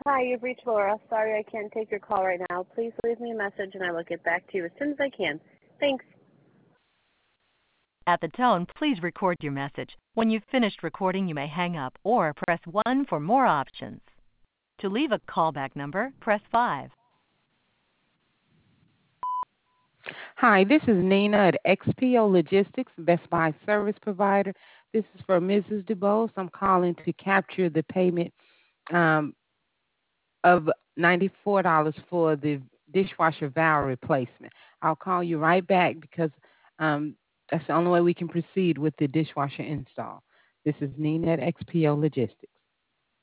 Hi, you've reached Laura. Sorry I can't take your call right now. Please leave me a message and I will get back to you as soon as I can. Thanks. At the tone, please record your message. When you've finished recording, you may hang up or press 1 for more options. To leave a callback number, press 5. Hi, this is Nina at XPO Logistics, Best Buy service provider. This is for Mrs. DuBose. I'm calling to capture the payment um, of $94 for the dishwasher valve replacement. I'll call you right back because that's the only way we can proceed with the dishwasher install. This is Nina at XPO Logistics.